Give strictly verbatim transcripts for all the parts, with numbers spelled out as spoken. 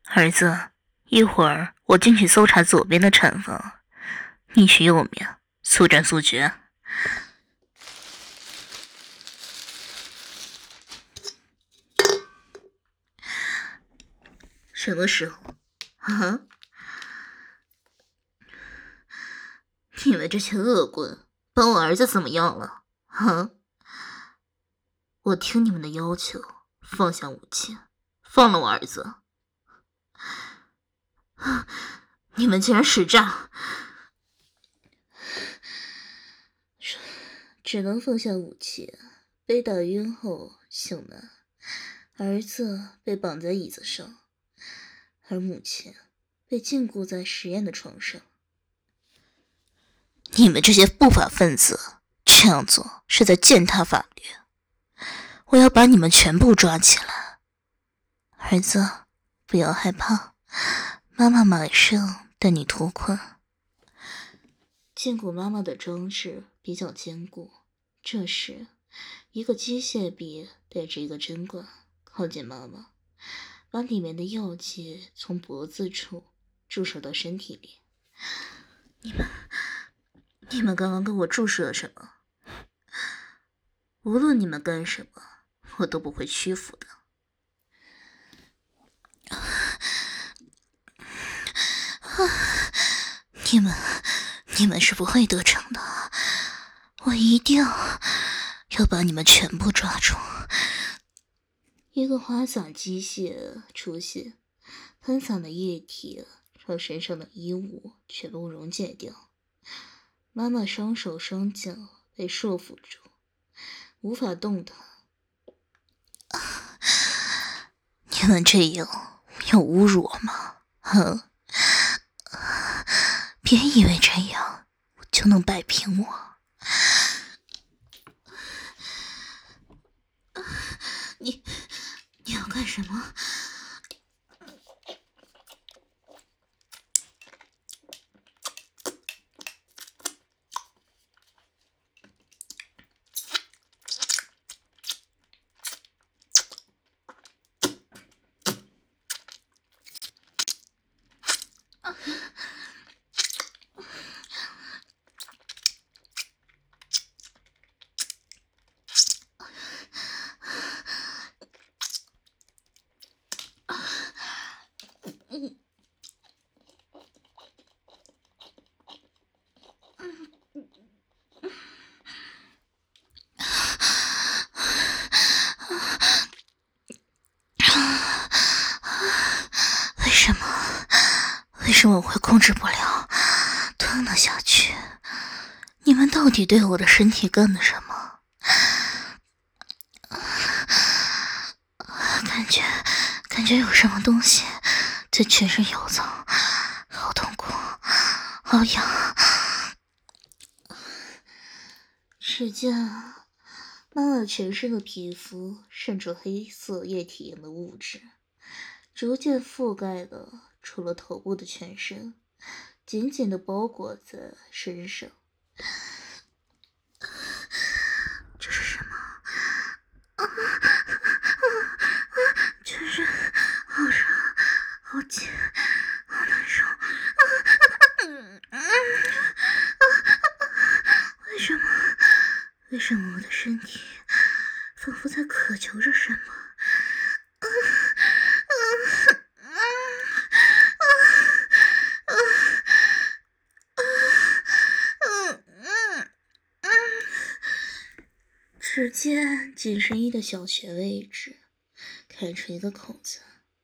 儿子，一会儿我进去搜查左边的产房，你去右面，速战速决。什么时候？啊？你们这些恶棍，把我儿子怎么样了？啊？我听你们的要求，放下武器，放了我儿子。你们竟然使诈！只能放下武器。被打晕后醒来，儿子被绑在椅子上，而母亲被禁锢在实验的床上。你们这些不法分子这样做是在践踏法律，我要把你们全部抓起来。儿子，不要害怕，妈妈马上带你脱困。禁锢妈妈的装置比较坚固，这时一个机械臂带着一个针管靠近妈妈，把里面的药剂从脖子处注射到身体里。你们你们刚刚跟我注射了什么？无论你们干什么，我都不会屈服的。你们你们是不会得逞的，我一定要把你们全部抓住。一个花洒机械出现，喷洒的液体让身上的衣物全部溶解掉。妈妈双手双脚被束缚住，无法动弹。你们这样要侮辱我吗？哼！别以为这样就能摆平我。你你要干什么？为什么？为什么我会控制不了，吞了下去？你们到底对我的身体干了什么？感觉感觉有什么东西在全身游走，好痛苦，好痒。只见妈妈全身的皮肤渗出黑色液体一样的物质，逐渐覆盖了除了头部的全身，紧紧地包裹在身上。这是什么？啊全身好热，好紧，好难受。为什么？为什么我的身体仿佛在渴求着什么？只见紧身衣的小穴位置开出一个口子，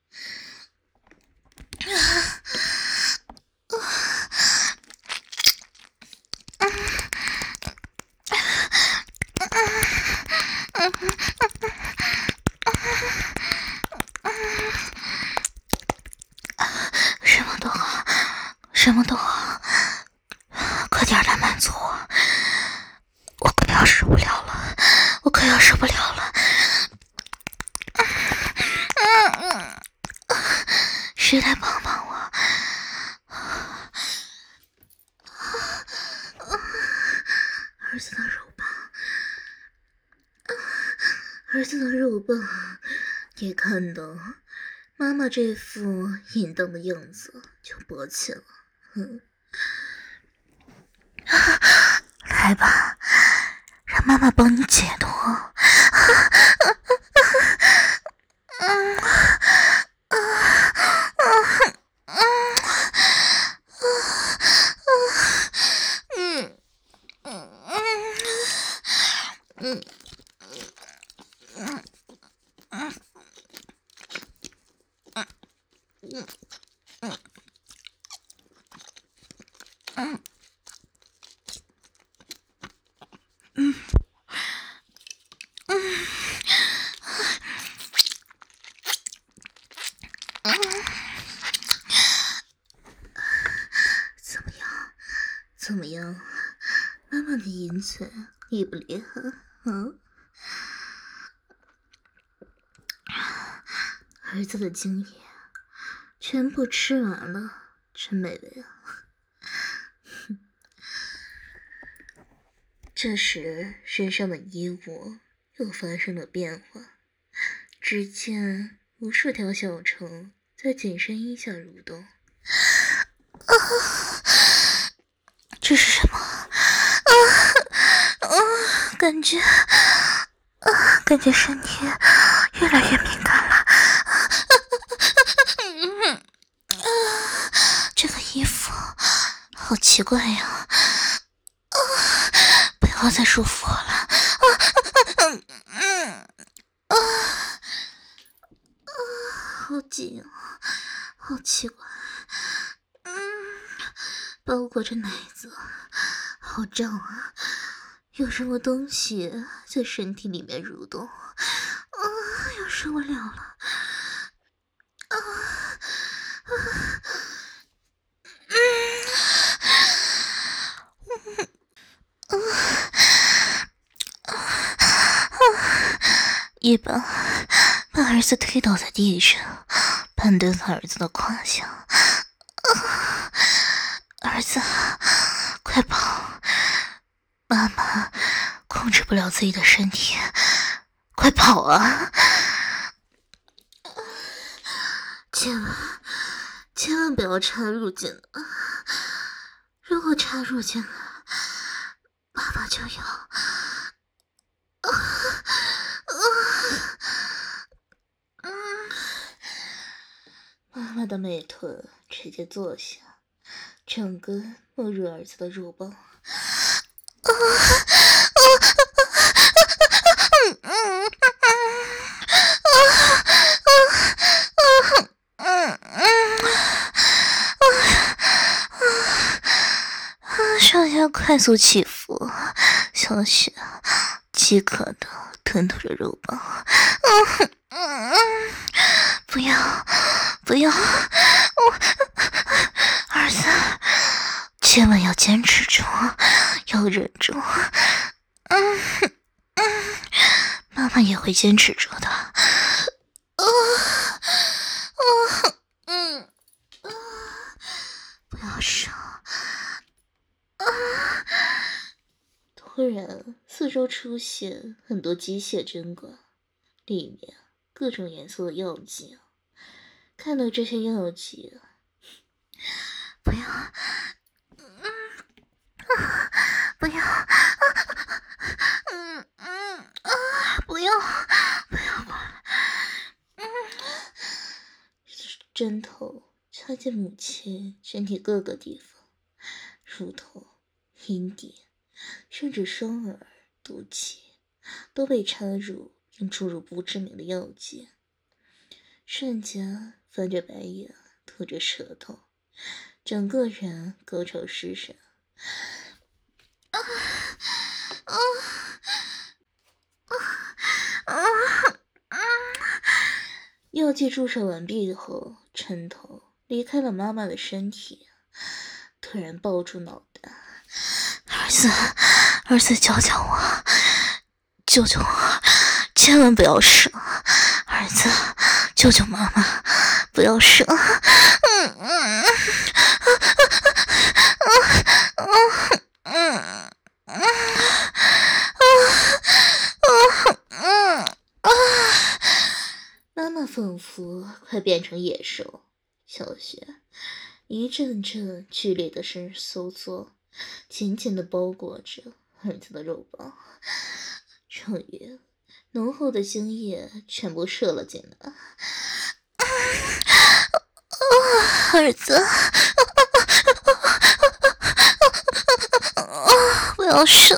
什么都好，什么都好，快点来满足我，我快要受不了了，我快要受不了了。谁来帮帮我？儿子的肉棒，儿子的肉棒，也看到妈妈这副淫荡的样子就勃起了。嗯，来吧，让妈妈帮你解脱。嗯嗯怎么样？怎么样？妈妈的淫嘴厉不厉害？嗯，儿子的精液全部吃完了，真美味啊！这时，身上的衣物又发生了变化，只见无数条小虫在紧身衣下蠕动。啊！这是什么？啊啊！感觉啊，感觉身体越来越敏感了。啊，这个衣服好奇怪呀！啊，不要再束缚我了！啊嗯嗯啊啊，好紧啊，好奇怪。嗯，包裹着奶子，好胀啊！有什么东西在身体里面蠕动，啊，要受不了了！啊啊嗯啊啊！一把把儿子推倒在地上，半蹲在儿子的胯下。啊！儿子，快跑！妈妈控制不了自己的身体，快跑啊！千万千万不要插入进来，如果插入进来，爸爸就要……啊啊嗯！妈妈的美臀直接坐下，整个没入儿子的肉包。啊啊嗯嗯嗯嗯嗯嗯，上下快速起伏，小雪饥渴的吞吐着肉棒。嗯嗯嗯，不要不要，我儿子，千万要坚持住，要忍住。嗯嗯，妈妈也会坚持住的。啊啊嗯啊，不要伤。啊！突然，四周出现很多机械针管，里面各种颜色的药剂。看到这些药剂，不要，嗯啊，不要，啊，嗯嗯啊，不要，不要过来，嗯，针头插进母亲身体各个地方，乳头、阴蒂，甚至双耳、肚脐，都被插入并注入不知名的药剂。瞬间翻着白眼，吐着舌头，整个人高潮失神。啊啊啊啊啊！药剂注射完毕后，针头离开了妈妈的身体，突然抱住脑袋。儿子，儿子，教教我，救救我，千万不要射！儿子，救救妈妈，不要射！嗯嗯嗯嗯嗯嗯啊！妈妈仿佛快变成野兽。小雪一阵阵剧烈的伸收缩，紧紧地包裹着儿子的肉棒，终于浓厚的精液全部射了进来。儿子，不要射！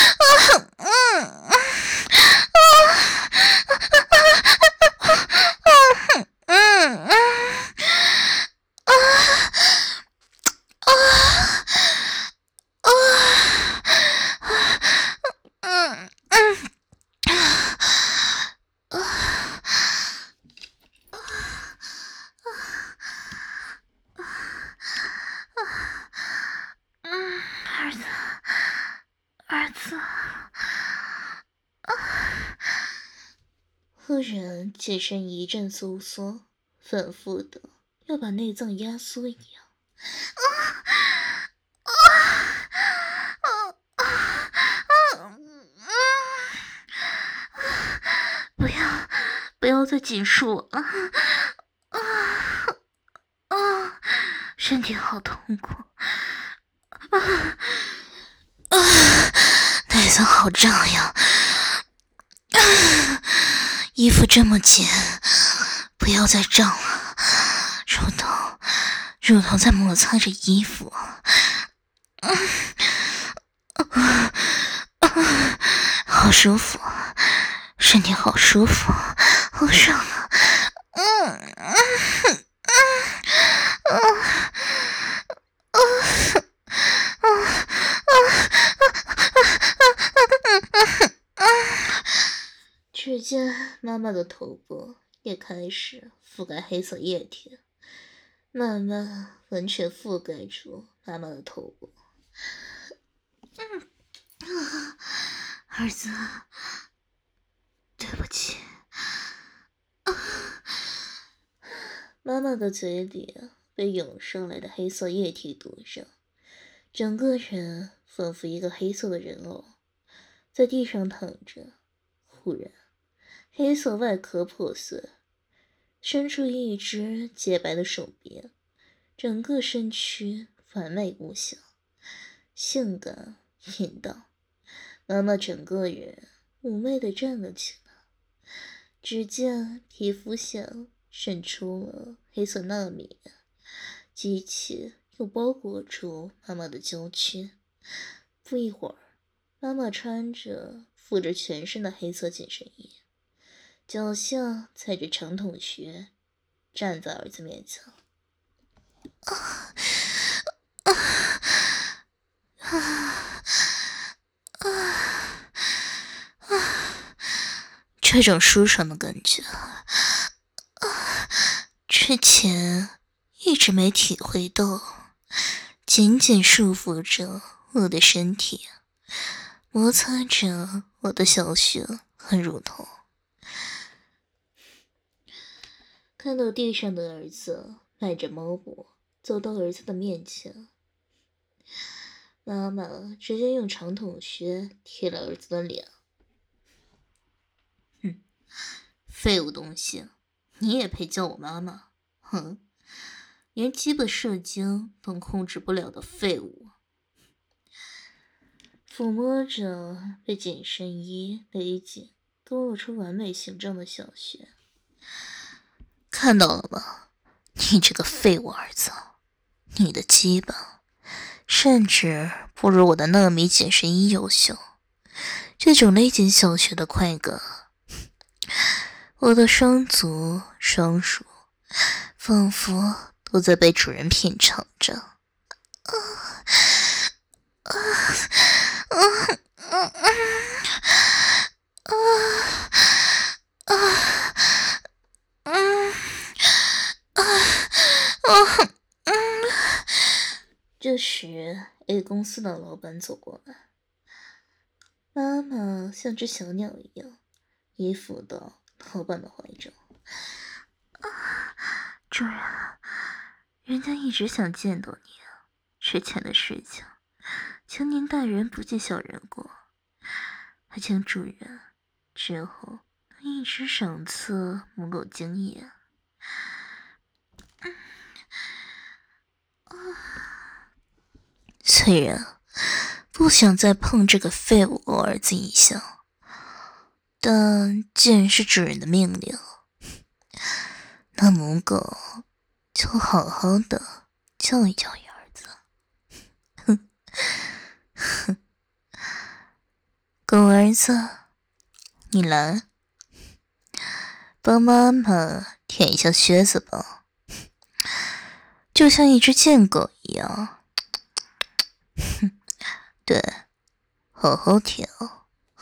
儿子，儿子。忽然全身一阵收缩，反复的要把内脏压缩一样。不要，不要再紧束我了！啊，身体好痛苦。啊啊，内脏好胀呀！啊，衣服这么紧，不要再胀了。乳头，乳头在摩擦着衣服。啊啊啊，好舒服，身体好舒服，好爽啊！嗯嗯嗯嗯嗯只见妈妈的头部也开始覆盖黑色液体，慢慢完全覆盖住妈妈的头部。嗯，儿子，对不起。啊，妈妈的嘴里被涌上来的黑色液体堵上，整个人仿佛一个黑色的人偶，在地上躺着。忽然，黑色外壳破碎，伸出一只洁白的手臂，整个身躯完美无瑕，性感淫荡。妈妈整个人妩媚地站了起来，只见皮肤下渗出了黑色纳米，激起又包裹住妈妈的娇躯。不一会儿，妈妈穿着覆着全身的黑色紧身衣，脚下踩着长筒靴，站在儿子面前。啊啊啊啊啊！这种舒爽的感觉，啊，之前一直没体会到，紧紧束缚着我的身体，摩擦着我的小穴和乳头。看到地上的儿子迈着猫步走到儿子的面前，妈妈直接用长筒靴踢了儿子的脸。哼，废物东西，你也配叫我妈妈？哼，连基本射精都控制不了的废物。抚摸着被紧身衣勒紧勾勒出完美形状的小穴，看到了吗？你这个废物儿子，你的鸡巴甚至不如我的纳米紧身衣优秀。这种勒紧小穴的快感，我的双足双乳仿佛都在被主人品尝着。啊啊啊啊啊啊啊啊啊！这时 A 公司的老板走过来，妈妈像只小鸟一样依附到老板的怀中。啊，主人，人家一直想见到你，之前的事情，请您大人不计小人过，还请主人之后能一直赏赐母狗精液。 虽然不想再碰这个废物我儿子一下，但既然是主人的命令，那母狗就好好的教育教育儿子。哼哼，狗儿子，你来，帮妈妈舔一下靴子吧，就像一只贱狗一样。哼，对，好好舔哦。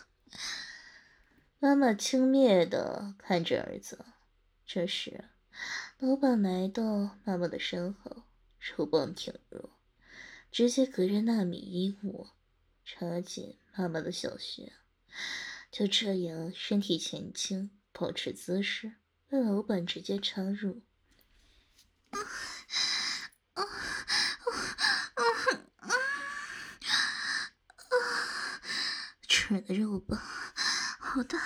妈妈轻蔑地看着儿子，这时老板来到妈妈的身后，手棒挺入，直接隔着纳米衣物插进妈妈的小穴，就这样身体前倾，保持姿势，被老板直接插入。主人的肉棒好大，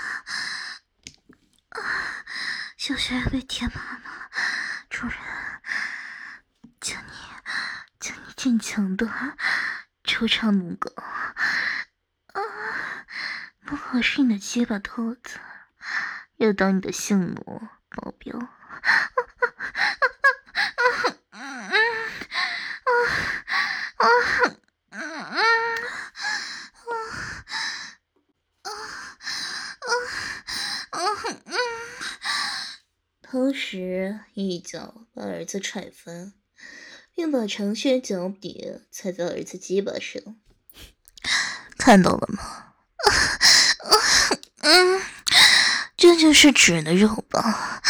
小穴要被填满了，主人，请你，请你坚强的抽插母狗。啊，母狗是你的鸡巴兔子，要当你的性奴保镖。同时一脚把儿子踹翻，并把长靴脚底踩在儿子鸡巴上。看到了吗？嗯，这就是主人的肉棒，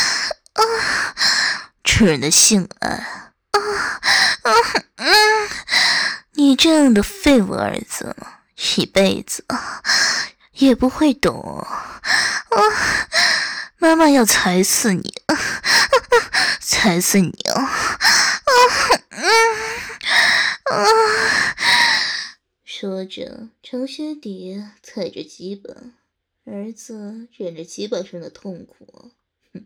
主人的性爱。你这样的废物儿子，一辈子也不会懂。妈妈要踩死你，踩死你哦！说着，长靴底踩着鸡巴，儿子忍着鸡巴上的痛苦。哼！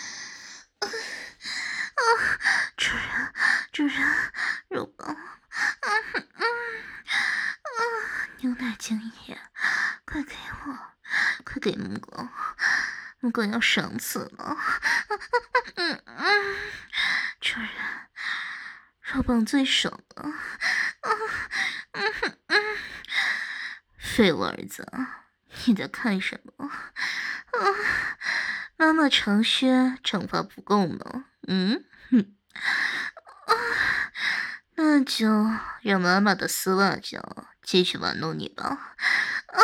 啊！主人，主人，肉棒！啊啊啊！牛奶精液，快给我，快给母狗！母狗要爽死了！嗯嗯，主人，肉棒最爽了！嗯嗯嗯，废物儿子，你在看什么？啊，妈妈长靴长发不够呢。嗯哼，啊，那就让妈妈的丝袜脚继续玩弄你吧。啊！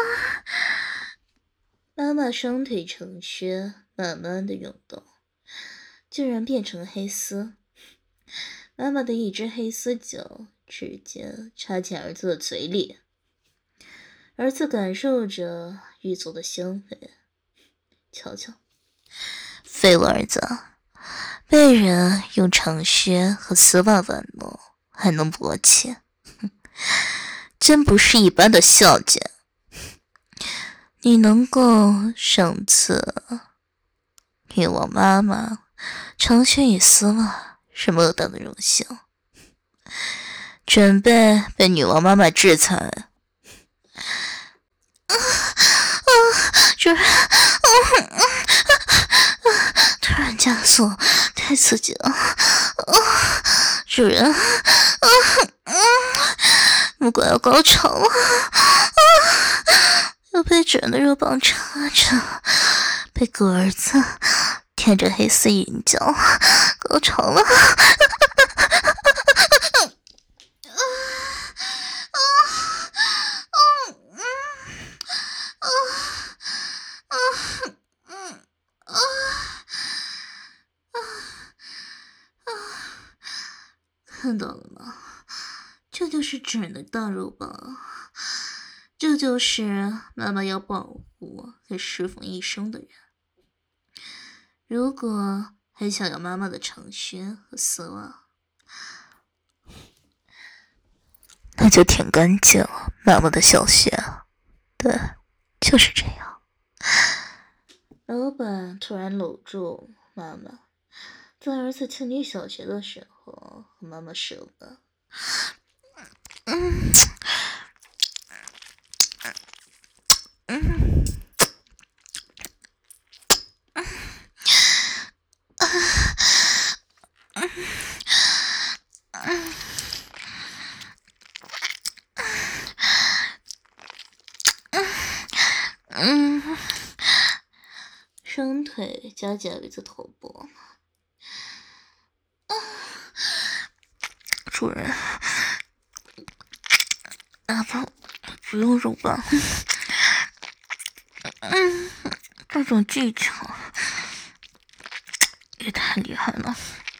妈妈双腿长靴慢慢的涌动，竟然变成黑丝。妈妈的一只黑丝脚直接插进儿子的嘴里，儿子感受着玉足的香味。瞧瞧，废物儿子，被人用长靴和丝袜玩弄还能勃起，真不是一般的孝敬。你能够上次给我妈妈长靴与丝袜是莫大的荣幸，准备被女王妈妈制裁。啊啊！主人，啊啊啊！突然加速，太刺激了！啊，主人，啊啊！母狗要高潮了！啊，要被主人的肉棒插着，被狗儿子舔着黑丝淫叫，高潮了！看到了吗？这就是主人的大肉棒，这就是妈妈要保护和侍奉一生的人。如果还想要妈妈的长靴和丝袜，那就舔干净妈妈的小穴。对，就是这样。老板突然搂住妈妈，在儿子清理小穴的时候和妈妈说了：“ 嗯嗯嗯，双腿夹夹着头部。主人，哪怕不用肉棒，嗯，这种技巧也太厉害了。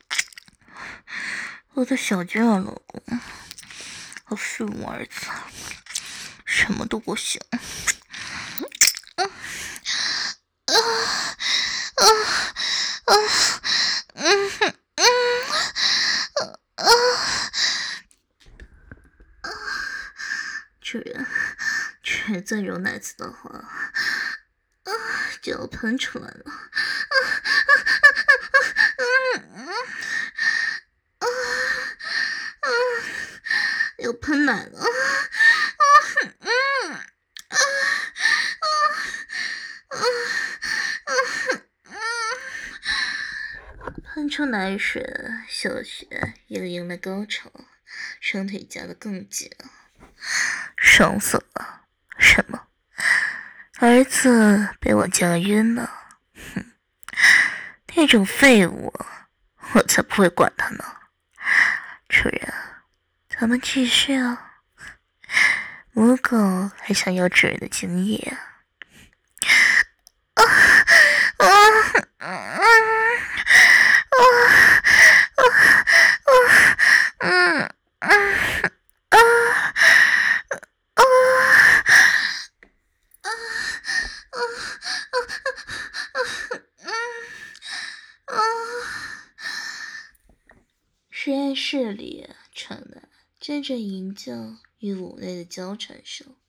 我的小娟儿老公，我是我儿子，什么都不行。嗯啊啊啊嗯嗯啊啊！主人，主人再揉奶子的话，啊，就要喷出来了。啊啊啊啊啊啊啊！要喷奶了。啊嗯啊啊啊啊啊！喷出奶水，小雪也迎来高潮，双腿夹得更紧了。爽死了！什么？儿子被我夹晕了？哼，那种废物，我才不会管他呢。主人，咱们继续啊。母狗还想要主人的精液啊！啊啊啊啊啊啊啊啊啊啊！实验室里传来阵阵淫叫与五内的交缠声。